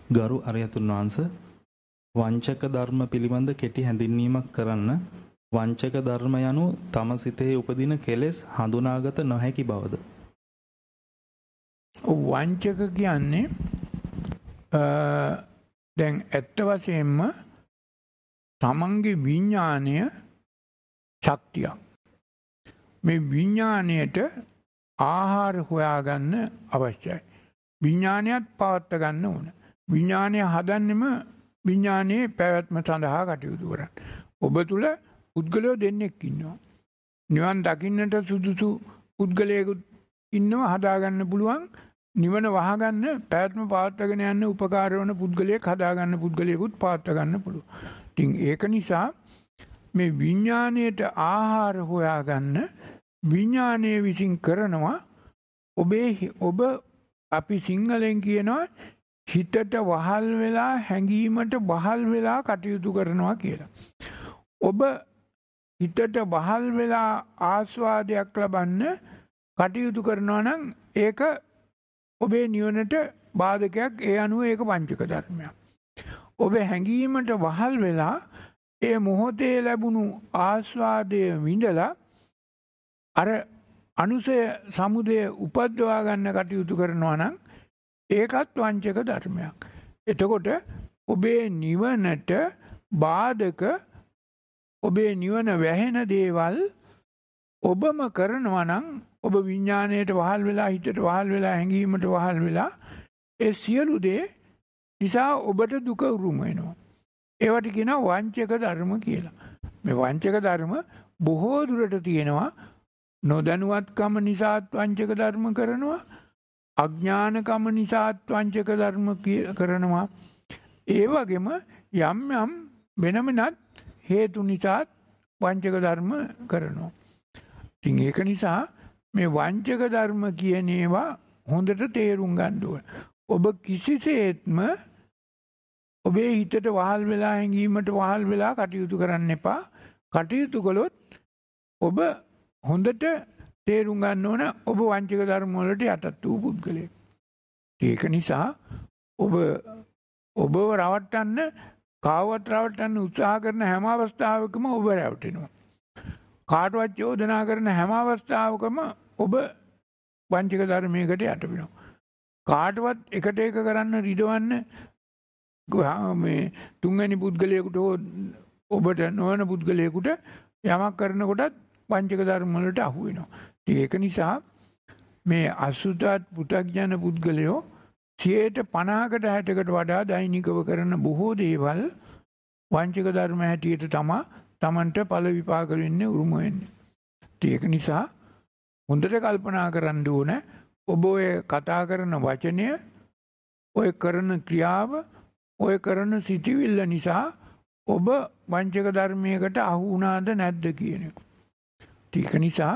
ගරු අරියතුන් වහන්සේ වංචක ධර්ම පිළිබඳ කෙටි හැඳින්වීමක් කරන්න. වංචක ධර්ම යනු තම සිතේ උපදින කෙලෙස් හඳුනාගත නොහැකි බවද? වංචක කියන්නේ දැන් ඇත්ත වශයෙන්ම තමන්ගේ විඥානය ශක්තියක්. මේ විඥාණයට ආහාර හොයාගන්න අවශ්‍යයි. විඥානයත් පවත්වා ගන්න ඕන. විඥානය හදන්නෙම විඥානයේ පැවැත්ම සඳහා කටයුතු කරන්න. ඔබ තුල පුද්ගලයෝ දෙන්නෙක් ඉන්නවා. නිවන් දකින්නට සුදුසු පුද්ගලයෙකුත් ඉන්නවා හදාගන්න පුළුවන්. නිවන වහගන්න පැවැත්ම පවත්වාගෙන යන්න උපකාර වන පුද්ගලයෙක් හදාගන්න පුද්ගලයෙකුත් පවත්වා ගන්න පුළුවන්. ඉතින් ඒක නිසා මේ විඥාණයට ආහාර හොයාගන්න විඥානයේ විසින් කරනවා ඔබ අපි සිංහලෙන් කියනවා හිතට වහල් වෙලා හැඟීමට වහල් වෙලා කටයුතු කරනවා කියලා. ඔබ හිතට වහල් වෙලා ආස්වාදයක් ලබන්න කටයුතු කරනවා නම් ඒක ඔබේ නිවනට බාධකයක්. ඒ අනුව ඒක පංචක ධර්මයක්. ඔබ හැඟීමට වහල් වෙලා ඒ මොහොතේ ලැබුණු ආස්වාදය විඳලා අර අනුසය සමුදය උපද්දවා ගන්න කටයුතු කරනවා නම් ඒකත් වංචක ධර්මයක්. එතකොට ඔබේ නිවනට බාධක ඔබේ නිවන වැහෙන දේවල් ඔබම කරනවා නම් ඔබ විඥාණයට වහල් වෙලා හිතට වහල් වෙලා හැඟීමට වහල් වෙලා ඒ සියලු දේ නිසා ඔබට දුක උරුම වෙනවා. ඒවට කියනවා වංචක ධර්ම කියලා. මේ වංචක ධර්ම බොහෝ දුරට තියෙනවා. නොදැනුවත්කම නිසාත් වංචක ධර්ම කරනවා. අඥානකම නිසාත් වංචක ධර්ම කරනවා. ඒ වගේම යම් යම් වෙනමනත් හේතු නිසාත් වංචක ධර්ම කරනවා. ඉතින් ඒක නිසා මේ වංචක ධර්ම කියන ඒවා හොඳට තේරුම් ගන්න ඕන. ඔබ කිසිසේත්ම ඔබේ හිතට වහල් වෙලා හැඟීමට වහල් වෙලා කටයුතු කරන්න එපා. කටයුතු කළොත් ඔබ හොඳට තේරුම් ගන්න ඕන ඔබ වංචක ධර්ම වලට යටත් වූ පුද්ගලයෙක්. ඒක නිසා ඔබව රවට්ටන්න කාවවත් රවට්ටන්න උත්සාහ කරන හැම අවස්ථාවකම ඔබ රැවටෙනවා. කාටවත් චෝදනා කරන හැම අවස්ථාවකම ඔබ වංචක ධර්මයකට යට වෙනවා. කාටවත් එකට එක කරන්න රිදවන්න මේ තුන්වෙනි පුද්ගලයෙකුට ඔබට නොවන පුද්ගලයෙකුට යමක් කරනකොටත් වංචක ධර්ම වලට අහු වෙනවා. ඒක නිසා මේ අසුතත් පු탁ජන පුද්ගලයෝ 50%කට 60%කට වඩා දෛනිකව කරන බොහෝ දේවල් වංචක ධර්ම හැටියට තමන්ට ඵල විපාක වෙන්නේ උරුම වෙන්නේ. ඒක නිසා හොඳට කල්පනා කරන්න ඕන ඔබ ඔය කතා කරන වචනය, ඔය කරන ක්‍රියාව, ඔය කරන සිටිවිල්ල නිසා ඔබ වංචක ධර්මයකට අහු වුණාද නැද්ද කියන එක. ඒක නිසා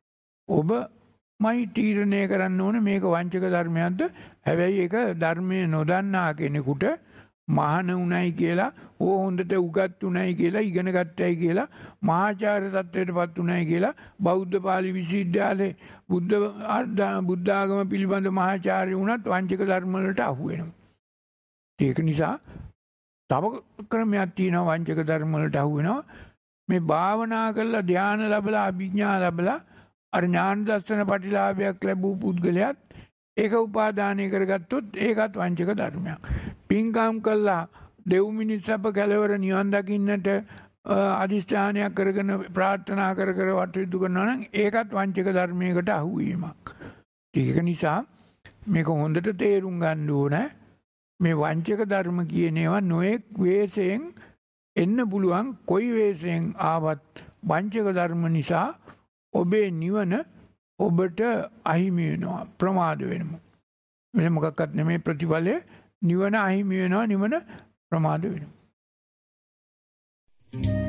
ඔබමයි තීරණය කරන්න ඕනේ මේක වංචක ධර්මයක්ද? හැබැයි ඒක ධර්මයේ නොදන්නා කෙනෙකුට මහාන උණයි කියලා, හොඳට උගත් උණයි කියලා, ඉගෙන ගත්තයි කියලා, මහාචාර්ය තත්ත්වයටපත් උණයි කියලා බෞද්ධ පාලි විශ්වවිද්‍යාලයේ බුද්ධ ආගම පිළිබඳ මහාචාර්ය වුණත් වංචක ධර්ම වලට අහු වෙනවා. ඒක නිසා තව ක්‍රමයක් තියෙනවා වංචක ධර්ම වලට අහු වෙනවා. මේ භාවනා කරලා ධානය ලැබලා අභිඥා ලැබලා අර ඥාන දර්ශන ප්‍රතිලාභයක් ලැබූ පුද්ගලයාත් ඒක උපාදානය කරගත්තොත් ඒකත් වංචක ධර්මයක්. පින්කම් කළා දෙව් මිනිස් අප කෙලවර නිවන් දකින්නට අදිස්ථානයක් කරගෙන ප්‍රාර්ථනා කර වටයුතු කරනවා නම් ඒකත් වංචක ධර්මයකට අහු වීමක්. ඒක නිසා මේක හොඳට තේරුම් ගන්න ඕන. මේ වංචක ධර්ම කියන ඒවා නොඑක් වේසයෙන් එන්න පුළුවන්. කොයි වේසයෙන් ආවත් වංචක ධර්ම නිසා ඔබේ නිවන ඔබට අහිමි වෙනවා, ප්‍රමාද වෙනවා. වෙන මොකක්වත් නෙමෙයි ප්‍රතිඵලය. නිවන අහිමි වෙනවා, නිවන ප්‍රමාද වෙනවා.